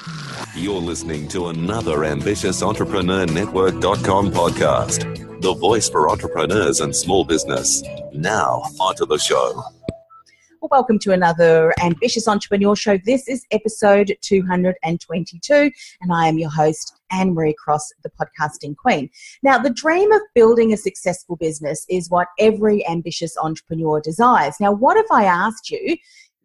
You're listening to another Ambitious Entrepreneur Network.com podcast, the voice for entrepreneurs and small business. Now, onto the show. Well, welcome to another Ambitious Entrepreneur Show. This is episode 222, and I am your host, Anne-Marie Cross, the podcasting queen. Now, the dream of building a successful business is what every ambitious entrepreneur desires. Now, what if I asked you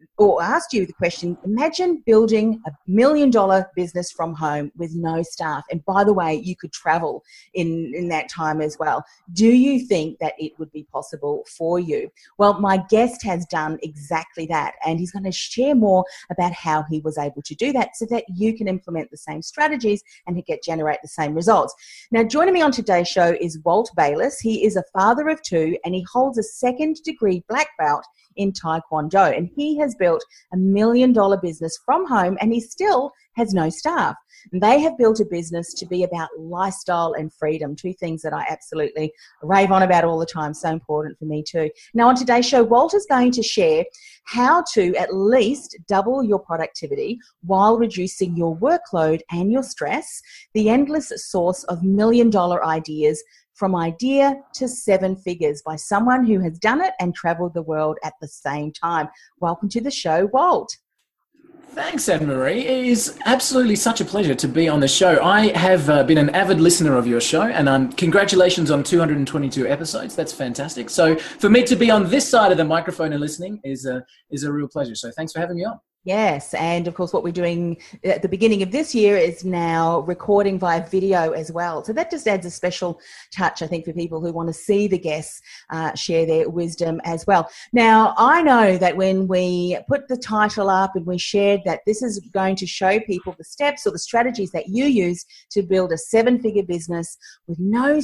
the question, imagine building $1 million business from home with no staff. And by the way, you could travel in that time as well. Do you think that it would be possible for you? Well, my guest has done exactly that. And he's going to share more about how he was able to do that so that you can implement the same strategies and generate the same results. Now, joining me on today's show is Walt Bayliss. He is a father of two and he holds a second-degree black belt in Taekwondo, and he has built $1 million business from home, and he still has no staff. And they have built a business to be about lifestyle and freedom, two things that I absolutely rave on about all the time, so important for me too. Now, on today's show, Walt is going to share how to at least double your productivity while reducing your workload and your stress, the endless source of $1 million ideas from idea to seven figures by someone who has done it and traveled the world at the same time. Welcome to the show, Walt. Thanks, Anne-Marie. It is absolutely such a pleasure to be on the show. I have been an avid listener of your show, and congratulations on 222 episodes. That's fantastic. So for me to be on this side of the microphone and listening is a real pleasure. So thanks for having me on. Yes, and of course what we're doing at the beginning of this year is now recording via video as well. So that just adds a special touch, I think, for people who want to see the guests share their wisdom as well. Now, I know that when we put the title up and we shared that this is going to show people the steps or the strategies that you use to build a seven-figure business with no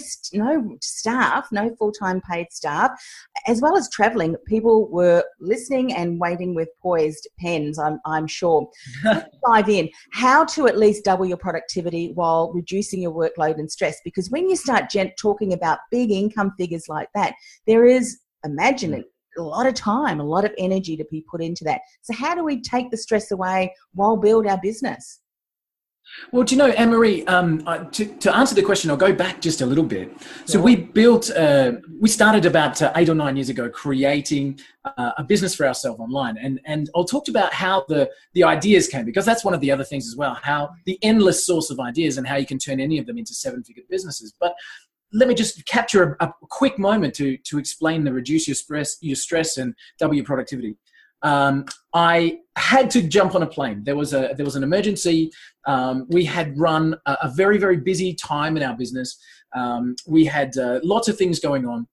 staff, no full-time paid staff, as well as traveling, people were listening and waiting with poised pens, I'm sure. Let's dive in. How to at least double your productivity while reducing your workload and stress. Because when you start talking about big income figures like that, there is, imagine it, a lot of time, a lot of energy to be put into that. So how do we take the stress away while build our business? Well, do you know, Anne-Marie, to answer the question, I'll go back just a little bit. So we started about 8 or 9 years ago creating a business for ourselves online. And I'll talk about how the ideas came, because that's one of the other things as well, how the endless source of ideas and how you can turn any of them into seven-figure businesses. But let me just capture a quick moment to explain the reduce your stress and double your productivity. I had to jump on a plane. There was an emergency. We had run a very, very busy time in our business. We had lots of things going on.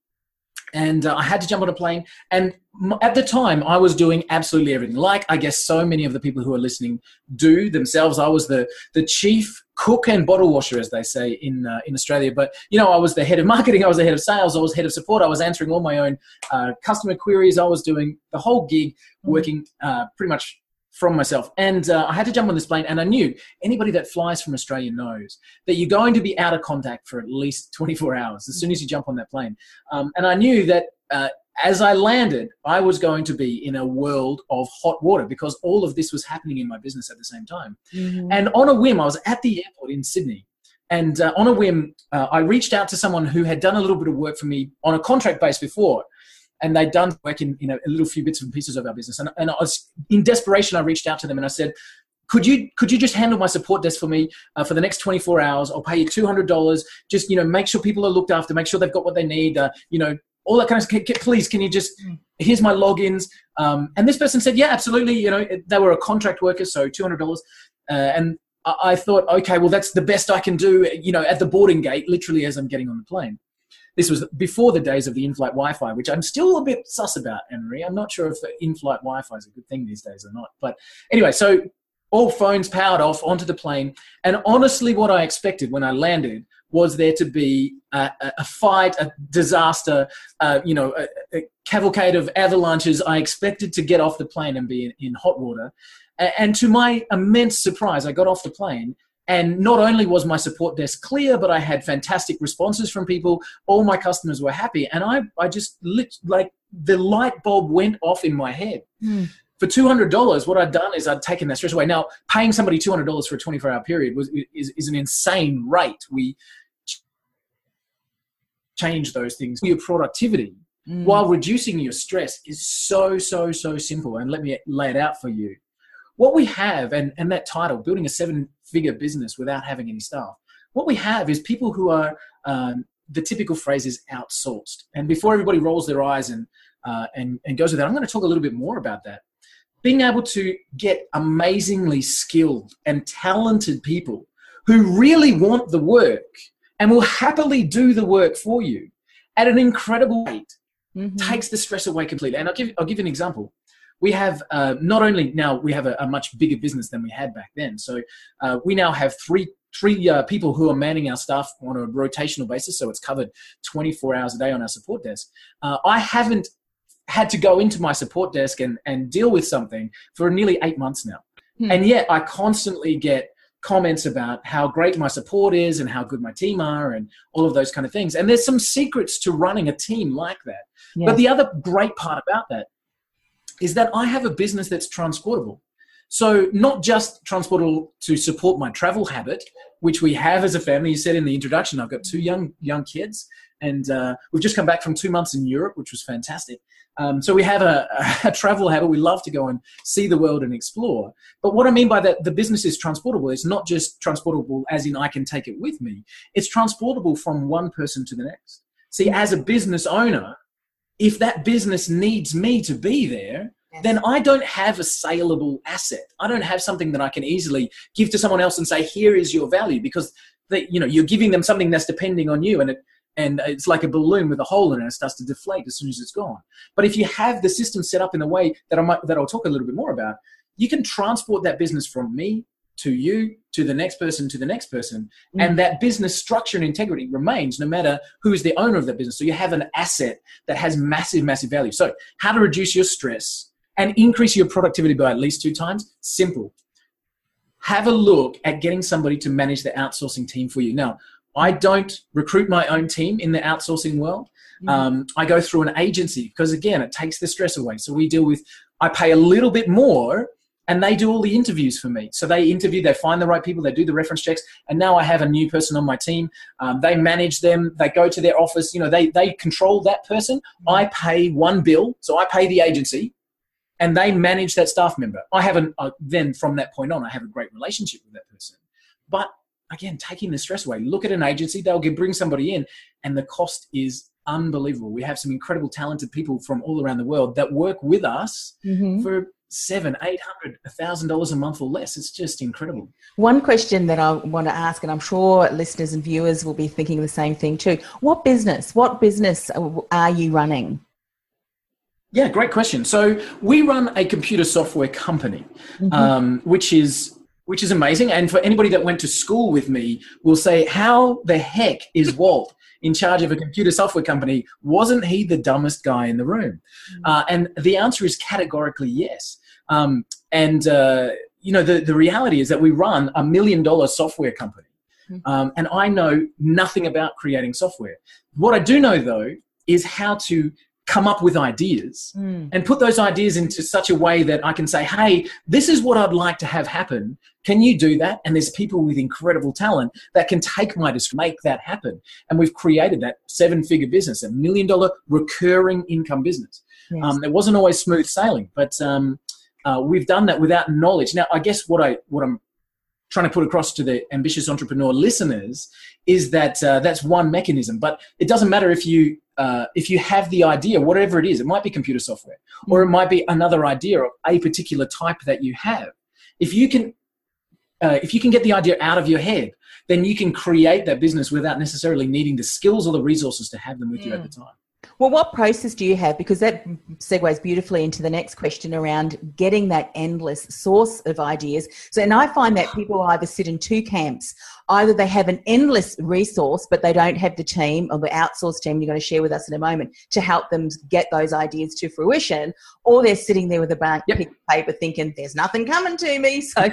And I had to jump on a plane. And at the time, I was doing absolutely everything. Like, I guess so many of the people who are listening do themselves. I was the chief cook and bottle washer, as they say in Australia. But, you know, I was the head of marketing. I was the head of sales. I was head of support. I was answering all my own customer queries. I was doing the whole gig, working pretty much from myself. And I had to jump on this plane, and I knew anybody that flies from Australia knows that you're going to be out of contact for at least 24 hours as soon as you jump on that plane. And I knew that as I landed, I was going to be in a world of hot water because all of this was happening in my business at the same time. Mm-hmm. And on a whim, I was at the airport in Sydney. And on a whim, I reached out to someone who had done a little bit of work for me on a contract base before. And they'd done work in a little few bits and pieces of our business. And I was, in desperation, I reached out to them and I said, could you just handle my support desk for me for the next 24 hours? I'll pay you $200. Just, make sure people are looked after, make sure they've got what they need, all that kind of stuff. Please, can you just, here's my logins. And this person said, yeah, absolutely. They were a contract worker, so $200. And I thought, okay, well, that's the best I can do, at the boarding gate, literally as I'm getting on the plane. This was before the days of the in-flight Wi-Fi, which I'm still a bit sus about, Anne-Marie. I'm not sure if in-flight Wi-Fi is a good thing these days or not. But anyway, so all phones powered off onto the plane. And honestly, what I expected when I landed was there to be a fight, a disaster, a cavalcade of avalanches. I expected to get off the plane and be in hot water. And to my immense surprise, I got off the plane. And not only was my support desk clear, but I had fantastic responses from people. All my customers were happy. And I just the light bulb went off in my head. for $200, what I'd done is I'd taken that stress away. Now, paying somebody $200 for a 24-hour period is an insane rate. We change those things. Your productivity while reducing your stress is so simple. And let me lay it out for you. What we have, and that title, Building a 7-Figure Business Without Having Any Staff, what we have is people who are, the typical phrase is outsourced. And before everybody rolls their eyes and goes with that, I'm going to talk a little bit more about that. Being able to get amazingly skilled and talented people who really want the work and will happily do the work for you at an incredible rate takes the stress away completely. And I'll give you an example. We have not only now we have a much bigger business than we had back then. So we now have three people who are manning our staff on a rotational basis. So it's covered 24 hours a day on our support desk. I haven't had to go into my support desk and deal with something for nearly 8 months now. And yet I constantly get comments about how great my support is and how good my team are and all of those kind of things. And there's some secrets to running a team like that. Yes. But the other great part about that is that I have a business that's transportable. So not just transportable to support my travel habit, which we have as a family. You said in the introduction, I've got 2 young kids, and we've just come back from 2 months in Europe, which was fantastic. So we have a travel habit. We love to go and see the world and explore. But what I mean by that, the business is transportable. It's not just transportable as in I can take it with me. It's transportable from one person to the next. See, as a business owner, if that business needs me to be there, then I don't have a saleable asset. I don't have something that I can easily give to someone else and say, here is your value, because you're giving them something that's depending on you, and it's like a balloon with a hole in it, and it starts to deflate as soon as it's gone. But if you have the system set up in a way that I'll talk a little bit more about, you can transport that business from me to you, to the next person, to the next person. And that business structure and integrity remains no matter who is the owner of that business. So you have an asset that has massive value. So how to reduce your stress and increase your productivity by at least 2 times? Simple. Have a look at getting somebody to manage the outsourcing team for you. Now, I don't recruit my own team in the outsourcing world. I go through an agency because, again, it takes the stress away. So I pay a little bit more, and they do all the interviews for me. So they interview, they find the right people, they do the reference checks, and now I have a new person on my team. They manage them. They go to their office. They control that person. I pay one bill, so I pay the agency, and they manage that staff member. Then from that point on, I have a great relationship with that person. But again, taking the stress away. Look at an agency, they'll bring somebody in, and the cost is unbelievable. We have some incredible, talented people from all around the world that work with us for $700, $800, $1,000 a month or less. It's just incredible. One question that I want to ask, and I'm sure listeners and viewers will be thinking the same thing too. What business are you running? Yeah, great question. So we run a computer software company, which is amazing. And for anybody that went to school with me will say, how the heck is Walt in charge of a computer software company? Wasn't he the dumbest guy in the room? And the answer is categorically yes. The reality is that we run $1 million software company. And I know nothing about creating software. What I do know, though, is how to come up with ideas and put those ideas into such a way that I can say, hey, this is what I'd like to have happen. Can you do that? And there's people with incredible talent that can take my to make that happen. And we've created that 7-figure business, $1 million recurring income business. Yes. It wasn't always smooth sailing, but we've done that without knowledge. Now, I guess what I'm trying to put across to the ambitious entrepreneur listeners is that that's one mechanism, but it doesn't matter if you have the idea, whatever it is. It might be computer software, or it might be another idea of a particular type that you have. If you can get the idea out of your head, then you can create that business without necessarily needing the skills or the resources to have them with you at the time. Well, what process do you have? Because that segues beautifully into the next question around getting that endless source of ideas. So, and I find that people either sit in 2 camps. Either they have an endless resource, but they don't have the team or the outsourced team you're going to share with us in a moment to help them get those ideas to fruition, or they're sitting there with a blank piece of paper thinking, there's nothing coming to me. So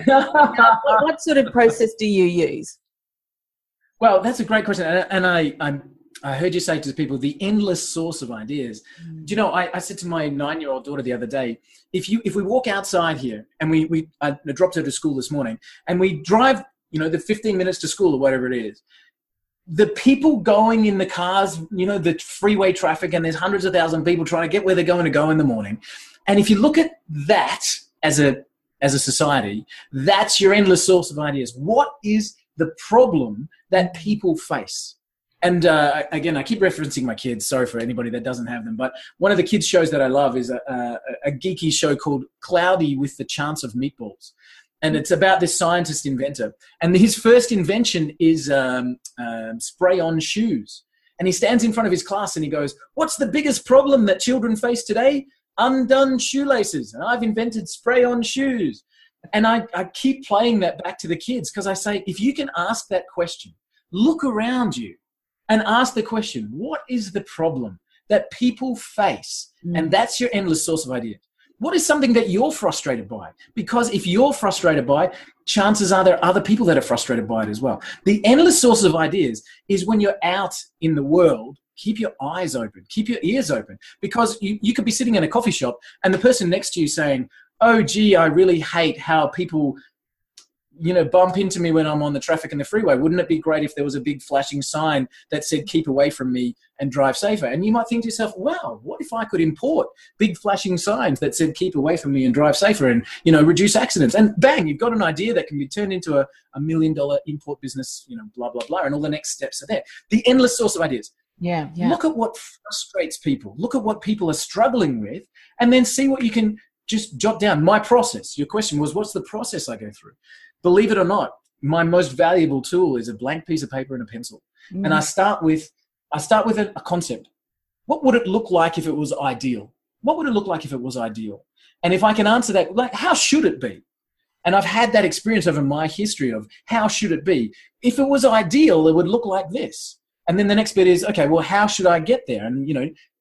what sort of process do you use? Well, that's a great question. And I heard you say to people, the endless source of ideas. Do you know, I said to my 9-year-old daughter the other day, if we walk outside here and I dropped her to school this morning and we drive, the 15 minutes to school or whatever it is, the people going in the cars, the freeway traffic, and there's hundreds of thousands of people trying to get where they're going to go in the morning. And if you look at that as a society, that's your endless source of ideas. What is the problem that people face? And again, I keep referencing my kids. Sorry for anybody that doesn't have them. But one of the kids' shows that I love is a geeky show called Cloudy with the Chance of Meatballs. And it's about this scientist inventor. And his first invention is spray-on shoes. And he stands in front of his class and he goes, "What's the biggest problem that children face today? Undone shoelaces. And I've invented spray-on shoes." And I keep playing that back to the kids because I say, if you can ask that question, look around you and ask the question, what is the problem that people face? And that's your endless source of ideas. What is something that you're frustrated by? Because if you're frustrated by it, chances are there are other people that are frustrated by it as well. The endless source of ideas is when you're out in the world, keep your eyes open, keep your ears open, because you could be sitting in a coffee shop and the person next to you saying, "Oh, gee, I really hate how people, bump into me when I'm on the traffic in the freeway. Wouldn't it be great if there was a big flashing sign that said, 'Keep away from me and drive safer'?" And you might think to yourself, wow, what if I could import big flashing signs that said, "Keep away from me and drive safer," and, reduce accidents? And bang, you've got an idea that can be turned into a $1 million import business, blah, blah, blah. And all the next steps are there. The endless source of ideas. Yeah. Look at what frustrates people. Look at what people are struggling with, and then see what you can just jot down. My process. Your question was, what's the process I go through? Believe it or not, my most valuable tool is a blank piece of paper and a pencil. And I start with a concept. What would it look like if it was ideal? What would it look like if it was ideal? And if I can answer that, like, how should it be? And I've had that experience over my history of how should it be? If it was ideal, it would look like this. And then the next bit is, okay, well, how should I get there? And,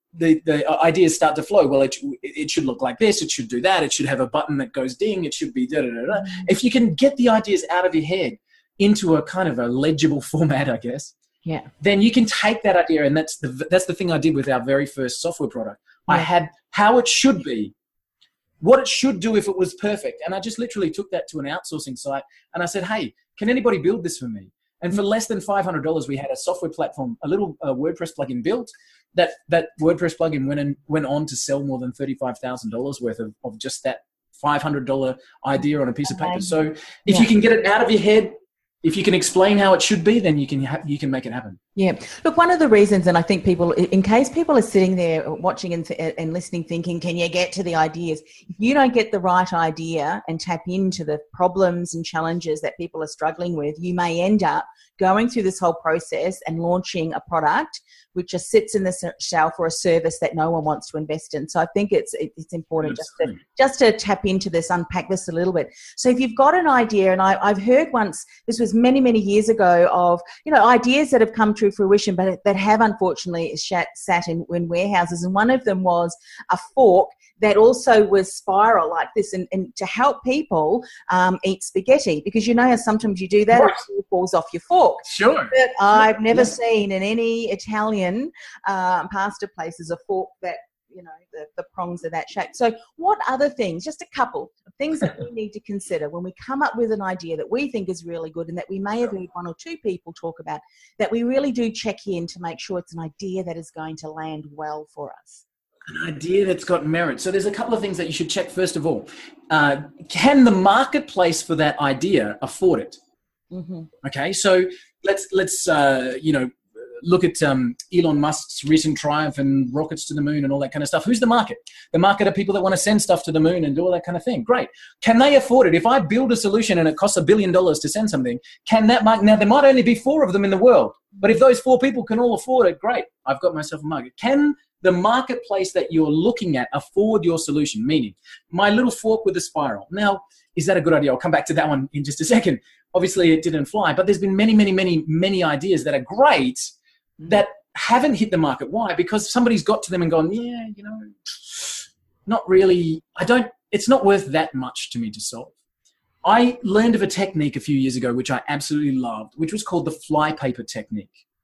the ideas start to flow. Well, it should look like this. It should do that. It should have a button that goes ding. It should be da-da-da-da. If you can get the ideas out of your head into a kind of a legible format, I guess, then you can take that idea. And that's the thing I did with our very first software product. I had how it should be, what it should do if it was perfect. And I just literally took that to an outsourcing site and I said, "Hey, can anybody build this for me?" And for less than $500, we had a software platform, a little WordPress plugin built. That WordPress plugin went on to sell more than $35,000 worth of just that $500 idea on a piece of paper. So if you can get it out of your head, if you can explain how it should be, then you can make it happen. Yeah. Look, one of the reasons, and I think people, in case people are sitting there watching and listening, thinking, can you get to the ideas? If you don't get the right idea and tap into the problems and challenges that people are struggling with, you may end up going through this whole process and launching a product which just sits in the shelf or a service that no one wants to invest in. So I think it's important just to tap into this, unpack this a little bit. So if you've got an idea, and I've heard once, this was many, many years ago, of ideas that have come to fruition but that have unfortunately sat in warehouses, and one of them was a fork that also was spiral like this, and to help people eat spaghetti, because how sometimes you do that, it falls off your fork. Sure. But I've never seen in any Italian pasta places a fork that, the prongs are that shape. So what other things, just a couple of things that we need to consider when we come up with an idea that we think is really good and that we may have heard one or two people talk about, that we really do check in to make sure it's an idea that is going to land well for us? An idea that's got merit. So there's a couple of things that you should check first of all. Can the marketplace for that idea afford it? Mm-hmm. Okay, so let's look at Elon Musk's recent triumph and rockets to the moon and all that kind of stuff. Who's the market? The market are people that want to send stuff to the moon and do all that kind of thing. Great. Can they afford it? If I build a solution and it costs $1 billion to send something, can that market? Now, there might only be 4 of them in the world, but if those 4 people can all afford it, great. I've got myself a market. Can the marketplace that you're looking at afford your solution? Meaning, my little fork with a spiral. Now, is that a good idea? I'll come back to that one in just a second. Obviously, it didn't fly, but there's been many, many, many, many ideas that are great that haven't hit the market. Why? Because somebody's got to them and gone, not really. It's not worth that much to me to solve. I learned of a technique a few years ago, which I absolutely loved, which was called the flypaper technique.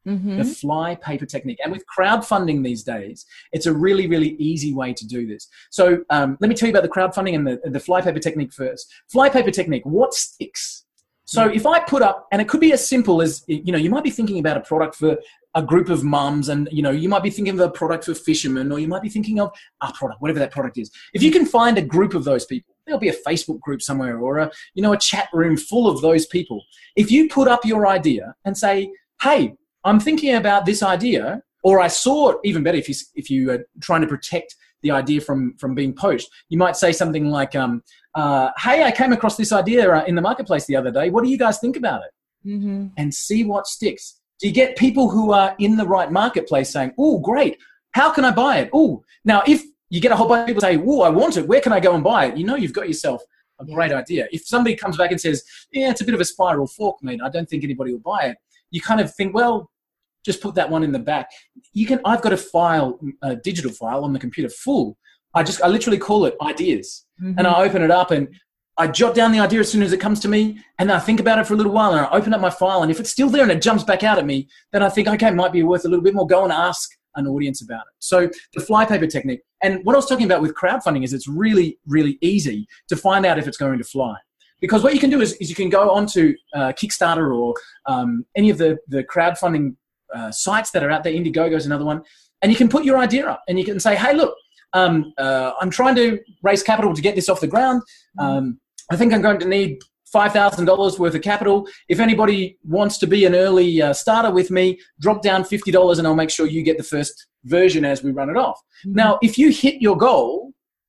The fly paper technique. And with crowdfunding these days, it's a really, really easy way to do this. So let me tell you about the crowdfunding and the fly paper technique first. Fly paper technique, what sticks? So if I put up, and it could be as simple as, you might be thinking about a product for a group of mums, and, you might be thinking of a product for fishermen, or you might be thinking of a product, whatever that product is. If you can find a group of those people, there'll be a Facebook group somewhere, or a chat room full of those people. If you put up your idea and say, hey, I'm thinking about this idea, or I saw it, even better if you are trying to protect the idea from being poached, you might say something like, hey, I came across this idea in the marketplace the other day. What do you guys think about it? And see what sticks. Do you get people who are in the right marketplace saying, oh, great, how can I buy it? Oh, now if you get a whole bunch of people say, oh, I want it, where can I go and buy it? You've got yourself a great idea. If somebody comes back and says, yeah, it's a bit of a spiral fork, mate, I don't think anybody will buy it, you kind of think, well, just put that one in the back. I've got a digital file on the computer full. I literally call it ideas. And I open it up and I jot down the idea as soon as it comes to me, and then I think about it for a little while, and I open up my file, and if it's still there and it jumps back out at me, then I think, okay, it might be worth a little bit more. Go and ask an audience about it. So the fly paper technique. And what I was talking about with crowdfunding is it's really, really easy to find out if it's going to fly. Because what you can do is you can go onto Kickstarter or any of the crowdfunding sites that are out there. Indiegogo is another one, and you can put your idea up and you can say, hey, look, I'm trying to raise capital to get this off the ground. I think I'm going to need $5,000 worth of capital. If anybody wants to be an early starter with me, drop down $50 and I'll make sure you get the first version as we run it off. Now, if you hit your goal,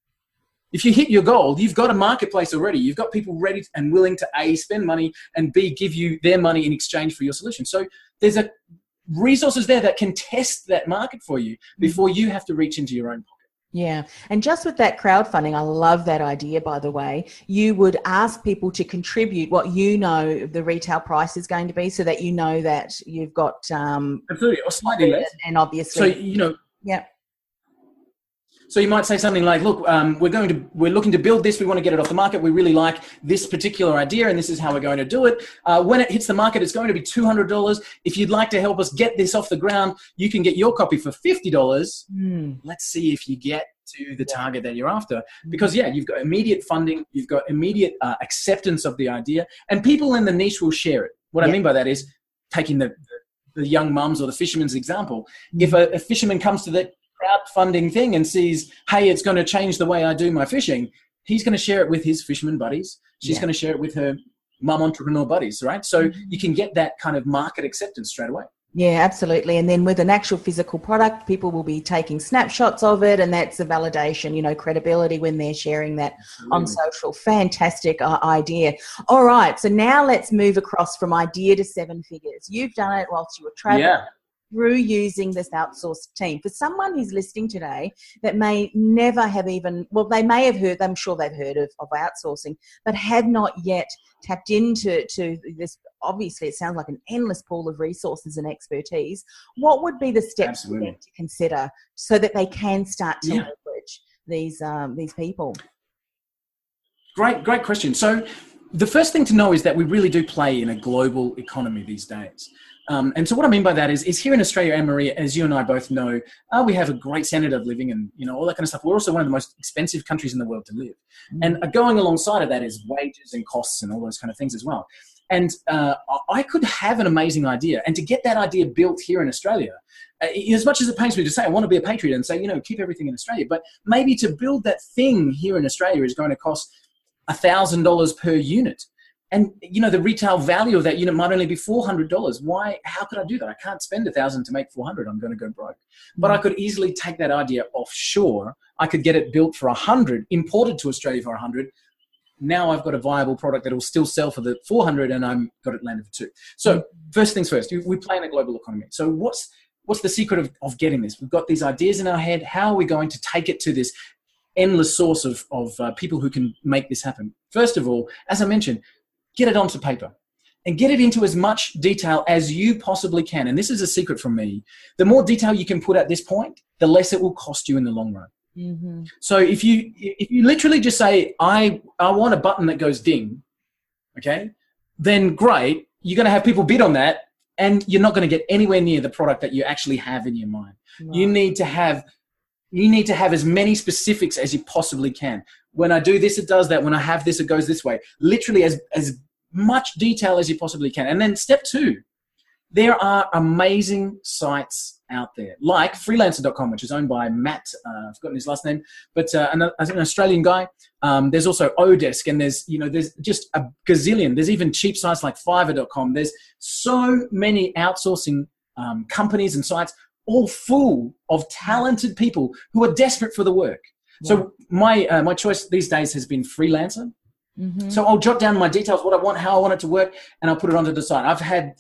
you've got a marketplace already. You've got people ready and willing to A, spend money, and B, give you their money in exchange for your solution. So there's resources there that can test that market for you before you have to reach into your own pocket. Yeah. And just with that crowdfunding, I love that idea, by the way. You would ask people to contribute what the retail price is going to be, so that that you've got... absolutely, or slightly less. And obviously... So, Yeah. So you might say something like, look, we're looking to build this. We want to get it off the market. We really like this particular idea, and this is how we're going to do it. When it hits the market, it's going to be $200. If you'd like to help us get this off the ground, you can get your copy for $50. Let's see if you get to the target that you're after. Because, you've got immediate funding. You've got immediate acceptance of the idea, and people in the niche will share it. What I mean by that is, taking the young mums or the fisherman's example, if a fisherman comes to the crowdfunding thing and sees, hey, it's going to change the way I do my fishing, he's going to share it with his fisherman buddies. She's going to share it with her mum entrepreneur buddies, right? So you can get that kind of market acceptance straight away. Yeah, absolutely. And then with an actual physical product, people will be taking snapshots of it, and that's a validation, credibility when they're sharing that on social. Fantastic idea. All right, so now let's move across from idea to seven figures. You've done it whilst you were traveling. Through using this outsourced team. For someone who's listening today that may never have they may have heard, I'm sure they've heard of outsourcing, but have not yet tapped into this. Obviously, it sounds like an endless pool of resources and expertise. What would be the steps for them to consider so that they can start to leverage these people? Great question. So the first thing to know is that we really do play in a global economy these days. And so what I mean by that is here in Australia, Anne-Marie, as you and I both know, we have a great standard of living and, all that kind of stuff. We're also one of the most expensive countries in the world to live. And going alongside of that is wages and costs and all those kind of things as well. And I could have an amazing idea. And to get that idea built here in Australia, as much as it pains me to say, I want to be a patriot and say, keep everything in Australia. But maybe to build that thing here in Australia is going to cost $1,000 per unit. And, the retail value of that unit might only be $400. Why? How could I do that? I can't spend $1,000 to make $400. I'm going to go broke. But I could easily take that idea offshore. I could get it built for $100, imported to Australia for $100. Now I've got a viable product that will still sell for the $400, and I've got it landed for $2. So first things first, we play in a global economy. So what's the secret of getting this? We've got these ideas in our head. How are we going to take it to this endless source of people who can make this happen? First of all, as I mentioned, get it onto paper and get it into as much detail as you possibly can. And this is a secret from me. The more detail you can put at this point, the less it will cost you in the long run. So if you literally just say, I want a button that goes ding, okay, then great. You're going to have people bid on that and you're not going to get anywhere near the product that you actually have in your mind. Right. You need to have as many specifics as you possibly can. When I do this, it does that. When I have this, it goes this way. Literally as much detail as you possibly can. And then step 2, there are amazing sites out there, like freelancer.com, which is owned by Matt, I've forgotten his last name, but an Australian guy. There's also Odesk, and there's just a gazillion. There's even cheap sites like Fiverr.com. There's so many outsourcing companies and sites, all full of talented people who are desperate for the work. Yeah. So my choice these days has been Freelancer. Mm-hmm. So I'll jot down my details, what I want, how I want it to work, and I'll put it onto the site. I've had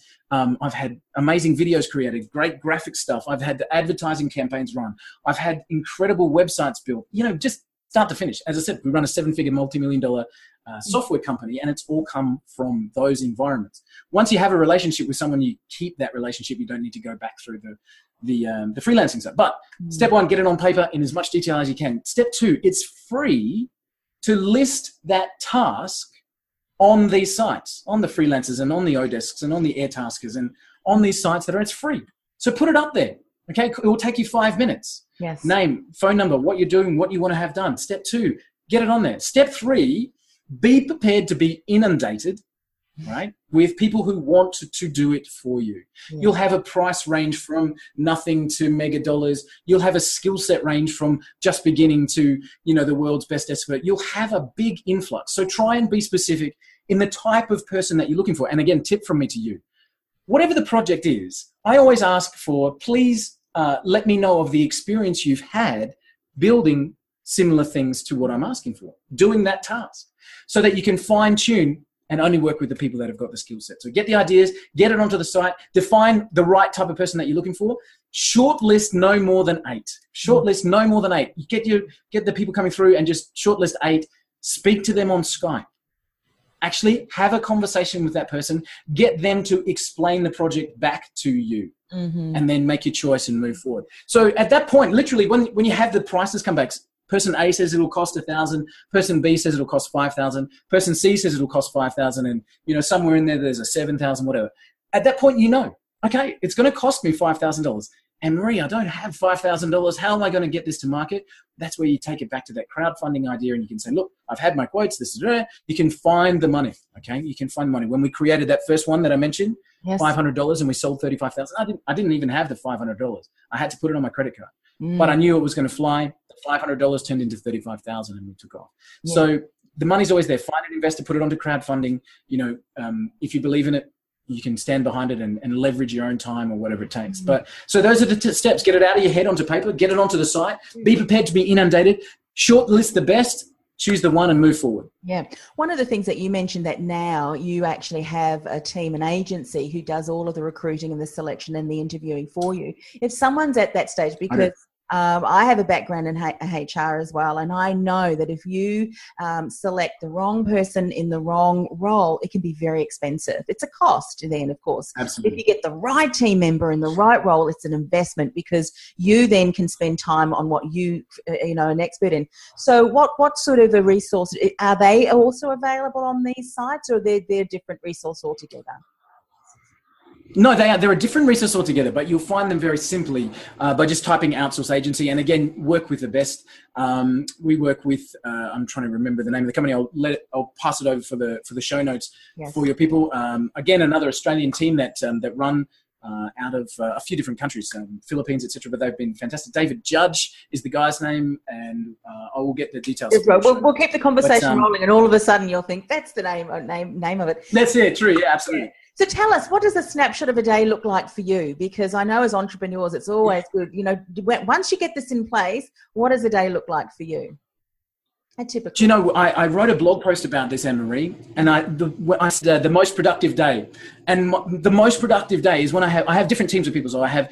amazing videos created, great graphic stuff. I've had the advertising campaigns run. I've had incredible websites built, just start to finish. As I said, we run a 7-figure multi-million-dollar software company, and it's all come from those environments. Once you have a relationship with someone, you keep that relationship. You don't need to go back through the freelancing stuff. But step 1, get it on paper in as much detail as you can. Step 2, it's free to list that task on these sites, on the Freelancers and on the Odesks and on the Airtaskers and on these sites it's free. So put it up there. Okay, it will take you 5 minutes. Yes. Name, phone number, what you're doing, what you want to have done. Step 2, get it on there. Step 3, be prepared to be inundated, right, with people who want to do it for you. Yeah. You'll have a price range from nothing to mega dollars. You'll have a skill set range from just beginning to, the world's best expert. You'll have a big influx. So try and be specific in the type of person that you're looking for. And again, tip from me to you. Whatever the project is, I always ask for, please let me know of the experience you've had building similar things to what I'm asking for, doing that task, so that you can fine tune and only work with the people that have got the skill set. So get the ideas, get it onto the site, define the right type of person that you're looking for. Shortlist no more than 8. Shortlist no more than 8. You get the people coming through and just shortlist 8. Speak to them on Skype. Actually have a conversation with that person. Get them to explain the project back to you, and then make your choice and move forward. So at that point, literally, when you have the prices come back, person A says it'll cost 1,000. Person B says it'll cost 5,000. Person C says it'll cost 5,000, and somewhere in there's a 7,000, whatever. At that point, okay, it's going to cost me $5,000. And Marie, I don't have $5,000. How am I going to get this to market? That's where you take it back to that crowdfunding idea, and you can say, look, I've had my quotes. This is where you can find the money. Okay, you can find money. When we created that first one that I mentioned, yes, $500, and we sold 35,000. I didn't even have the $500. I had to put it on my credit card. But I knew it was going to fly. The $500 turned into 35,000, and we took off. Yeah. So the money's always there. Find an investor, put it onto crowdfunding. If you believe in it, you can stand behind it and leverage your own time or whatever it takes. But so those are the steps. Get it out of your head onto paper. Get it onto the site. Be prepared to be inundated. Shortlist the best. Choose the one and move forward. Yeah. One of the things that you mentioned, that now you actually have a team, an agency who does all of the recruiting and the selection and the interviewing for you. If someone's at that stage, because I have a background in HR as well, and I know that if you select the wrong person in the wrong role, it can be very expensive. It's a cost then, of course. Absolutely. If you get the right team member in the right role, it's an investment, because you then can spend time on what you an expert in. So what sort of a resource, are they also available on these sites, or they're a different resource altogether? No, they're a different resource altogether, but you'll find them very simply by just typing outsource agency, and again, work with the best. We work with, I'm trying to remember the name of the company. I'll pass it over for the show notes. Yes. For your people. Again, another Australian team that run out of a few different countries, Philippines, etc. But they've been fantastic. David Judge is the guy's name, and I will get the details. We'll keep the conversation rolling, and all of a sudden you'll think that's the name of it. That's it. True. Yeah, absolutely. Yeah. So tell us, what does a snapshot of a day look like for you? Because I know as entrepreneurs, it's always good. Once you get this in place, what does a day look like for you? Do you know, I wrote a blog post about this, Anne-Marie, and I said the most productive day. And the most productive day is when I have different teams of people. So I have,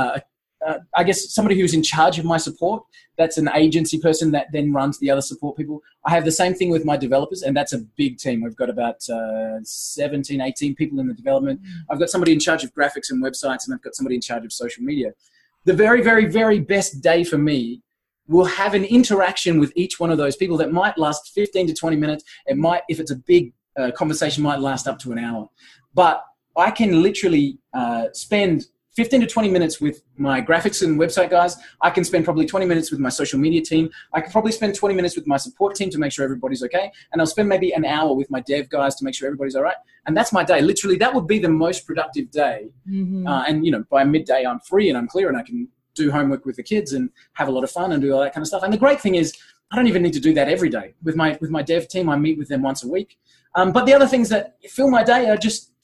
I guess, somebody who's in charge of my support. That's an agency person that then runs the other support people. I have the same thing with my developers, and that's a big team. We've got about 17, 18 people in the development. I've got somebody in charge of graphics and websites, and I've got somebody in charge of social media. The very, very, very best day for me will have an interaction with each one of those people that might last 15 to 20 minutes. It might, if it's a big conversation, might last up to an hour. But I can literally spend 15 to 20 minutes with my graphics and website guys. I can spend probably 20 minutes with my social media team. I can probably spend 20 minutes with my support team to make sure everybody's okay. And I'll spend maybe an hour with my dev guys to make sure everybody's all right. And that's my day. Literally, that would be the most productive day. And, you know, by midday, I'm free and I'm clear and I can do homework with the kids and have a lot of fun and do all that kind of stuff. And the great thing is I don't even need to do that every day. With my dev team, I meet with them once a week. But the other things that fill my day are just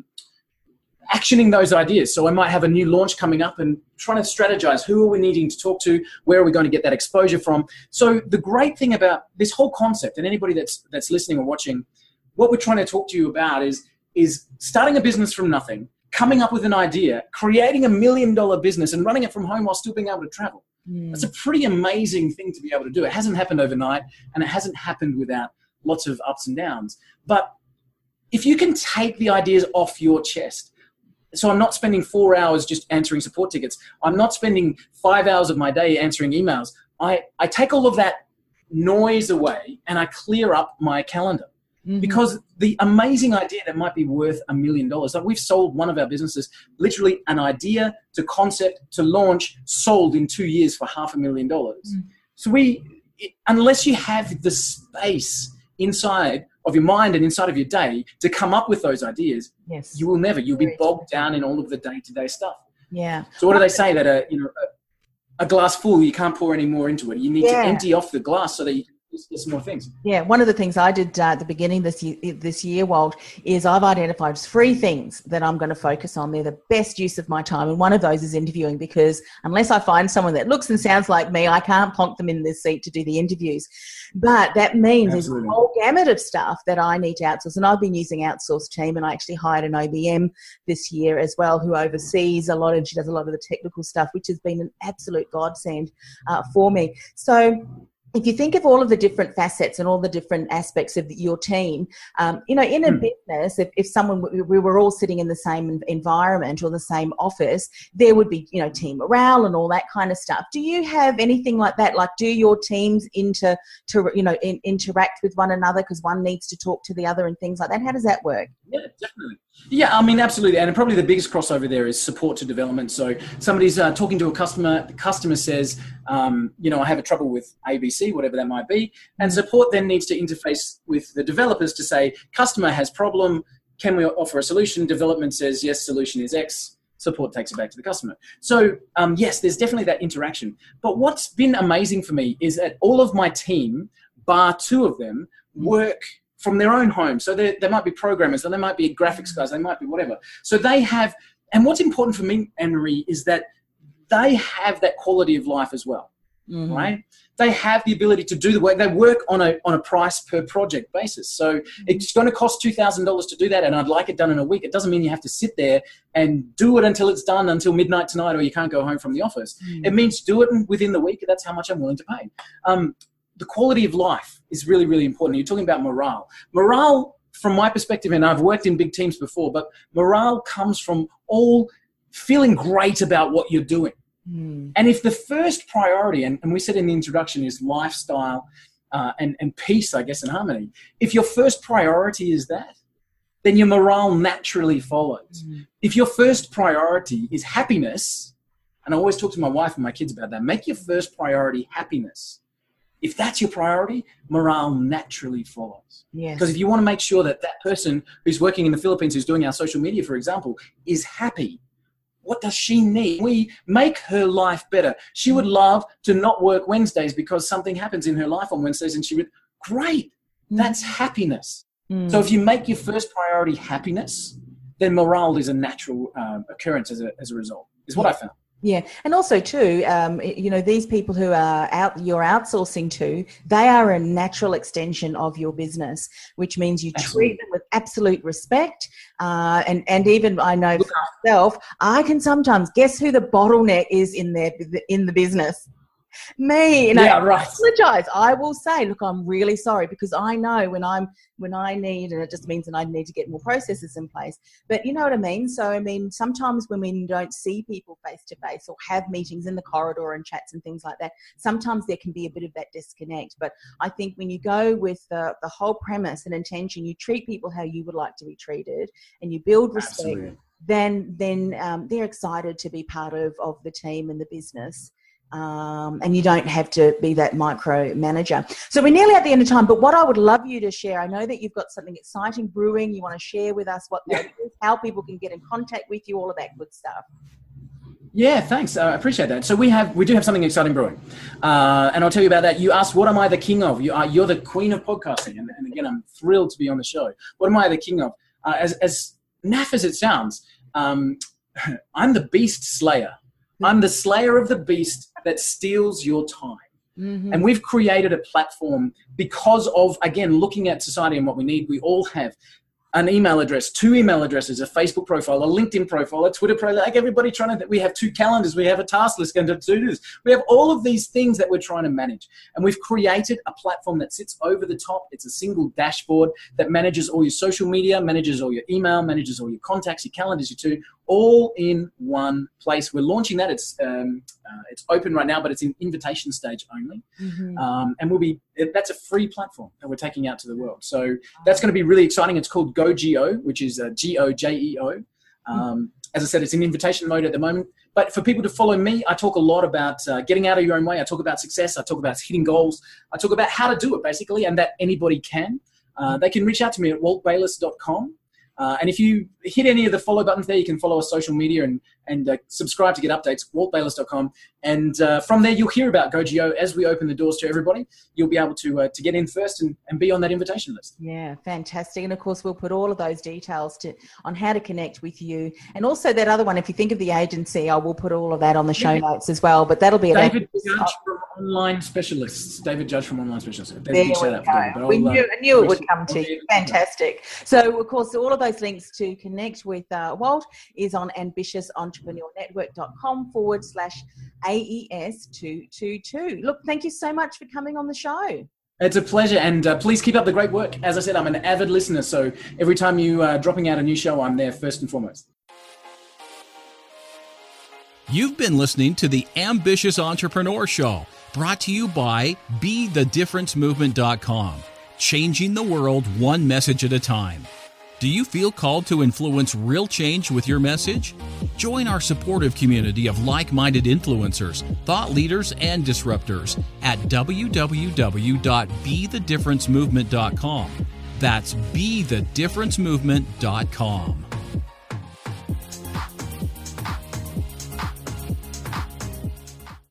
actioning those ideas. So I might have a new launch coming up and trying to strategize who are we needing to talk to, where are we going to get that exposure from. So the great thing about this whole concept, and anybody that's listening or watching, what we're trying to talk to you about is starting a business from nothing, coming up with an idea, creating $1 million business and running it from home while still being able to travel. That's a pretty amazing thing to be able to do. It hasn't happened overnight, and it hasn't happened without lots of ups and downs. But if you can take the ideas off your chest, so I'm not spending 4 hours just answering support tickets. I'm not spending 5 hours of my day answering emails. I take all of that noise away and I clear up my calendar. Because the amazing idea that might be worth $1 million, like we've sold one of our businesses, literally an idea to concept to launch, sold in 2 years for $500,000. So unless you have the space inside of your mind and inside of your day to come up with those ideas, you will never. You'll be bogged down in all of the day-to-day stuff. Yeah. So what do they say? That a glass full, you can't pour any more into it. You need to empty off the glass so that you can there's more things. Yeah, one of the things I did at the beginning this year, Walt, is I've identified 3 things that I'm going to focus on. They're the best use of my time, and one of those is interviewing, because unless I find someone that looks and sounds like me, I can't plonk them in this seat to do the interviews. But that means there's a whole gamut of stuff that I need to outsource, and I've been using outsourced team, and I actually hired an OBM this year as well who oversees a lot, and she does a lot of the technical stuff, which has been an absolute godsend for me. So if you think of all of the different facets and all the different aspects of your team, in a business, if someone, we were all sitting in the same environment or the same office, there would be, team morale and all that kind of stuff. Do you have anything like that? Like, do your teams interact with one another because one needs to talk to the other and things like that? How does that work? Yeah, definitely. Yeah, I mean, absolutely. And probably the biggest crossover there is support to development. So somebody's talking to a customer, the customer says, I have a trouble with ABC, whatever that might be. And support then needs to interface with the developers to say, customer has problem, can we offer a solution? Development says, yes, solution is X. Support takes it back to the customer. So yes, there's definitely that interaction. But what's been amazing for me is that all of my team, bar 2 of them, work from their own home. So they might be programmers, or they might be graphics guys, they might be whatever. So they have, and what's important for me, Anne-Marie, is that they have that quality of life as well, right? They have the ability to do the work. They work on a price per project basis. So it's going to cost $2,000 to do that, and I'd like it done in a week. It doesn't mean you have to sit there and do it until it's done, until midnight tonight, or you can't go home from the office. It means do it within the week. That's how much I'm willing to pay. The quality of life is really, really important. You're talking about morale. Morale, from my perspective, and I've worked in big teams before, but morale comes from all feeling great about what you're doing. And if the first priority, and we said in the introduction, is lifestyle and peace, I guess, and harmony, if your first priority is that, then your morale naturally follows. If your first priority is happiness, and I always talk to my wife and my kids about that, make your first priority happiness. If that's your priority, morale naturally follows. Yes. Because if you want to make sure that that person who's working in the Philippines, who's doing our social media, for example, is happy, what does she need? We make her life better. She would love to not work Wednesdays because something happens in her life on Wednesdays, and she would, great, that's happiness. So if you make your first priority happiness, then morale is a natural occurrence as a result, is what I found. Yeah, and also too, these people who you're outsourcing to, they are a natural extension of your business, which means you treat them with absolute respect. And even I know for myself, I can sometimes guess who the bottleneck is in the business. me. Yeah, I right. apologize. I will say, look, I'm really sorry, because I know when I need, and it just means that I need to get more processes in place. But you know what I mean? So, I mean, sometimes when we don't see people face to face or have meetings in the corridor and chats and things like that, sometimes there can be a bit of that disconnect. But I think when you go with the whole premise and intention, you treat people how you would like to be treated, and you build respect. Absolutely. Then they're excited to be part of the team and the business. And you don't have to be that micro manager. So we're nearly at the end of time, but what I would love you to share, I know that you've got something exciting brewing. You want to share with us what that is, how people can get in contact with you, all of that good stuff. Yeah, thanks. I appreciate that. So we do have something exciting brewing, and I'll tell you about that. You asked, what am I the king of? You're the queen of podcasting, and again, I'm thrilled to be on the show. What am I the king of? As naff as it sounds, I'm the beast slayer. I'm the slayer of the beast that steals your time. Mm-hmm. And we've created a platform because of, again, looking at society and what we need. We all have an email address, 2 email addresses, a Facebook profile, a LinkedIn profile, a Twitter profile, like everybody we have 2 calendars, we have a task list going to do this. We have all of these things that we're trying to manage. And we've created a platform that sits over the top. It's a single dashboard that manages all your social media, manages all your email, manages all your contacts, your calendars, your all in one place. We're launching that. It's open right now, but it's in invitation stage only. Mm-hmm. And that's a free platform that we're taking out to the world. So that's going to be really exciting. It's called GoGeo, which is GOJEO. As I said, it's in invitation mode at the moment. But for people to follow me, I talk a lot about getting out of your own way. I talk about success. I talk about hitting goals. I talk about how to do it, basically, and that anybody can. They can reach out to me at waltbayliss.com. And if you hit any of the follow buttons there, you can follow us social media and subscribe to get updates, waltbayliss.com. And from there, you'll hear about GoGeo as we open the doors to everybody. You'll be able to get in first and be on that invitation list. Yeah, fantastic. And of course, we'll put all of those details on how to connect with you. And also that other one, if you think of the agency, I will put all of that on the show notes as well. But that'll be David Judge from Online Specialists. David Judge from Online Specialists. There we go. I knew it would come to you. Fantastic. So, of course, all of those links to connect with Walt is on ambitiousentrepreneurnetwork.com/AES222. Look, thank you so much for coming on the show. It's a pleasure, and please keep up the great work. As I said, I'm an avid listener, so every time you are dropping out a new show, I'm there first and foremost. You've been listening to the Ambitious Entrepreneur Show, brought to you by BeTheDifferenceMovement.com, changing the world one message at a time. Do you feel called to influence real change with your message? Join our supportive community of like-minded influencers, thought leaders, and disruptors at www.BeTheDifferenceMovement.com. That's BeTheDifferenceMovement.com.